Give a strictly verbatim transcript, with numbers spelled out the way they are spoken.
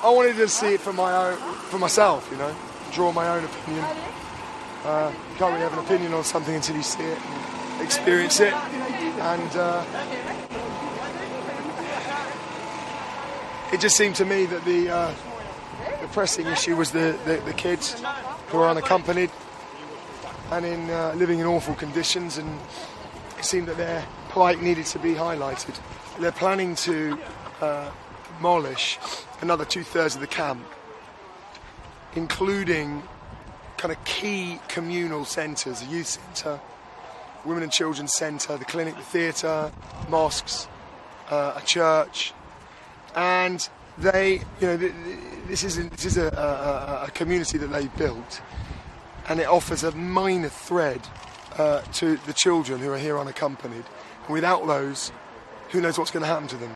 I wanted to see it for my own, for myself, you know, draw my own opinion. Uh, you can't really have an opinion on something until you see it and experience it. And uh, it just seemed to me that the, uh, the pressing issue was the, the, the kids who are unaccompanied and in uh, living in awful conditions, and it seemed that their plight needed to be highlighted. They're planning to uh, demolish another two-thirds of the camp, including kind of key communal centres, a youth centre, women and children's centre, the clinic, the theatre, mosques, uh, a church, and they, you know, this is this is a, a, a community that they built, and it offers a minor thread uh, to the children who are here unaccompanied. And without those, who knows what's going to happen to them?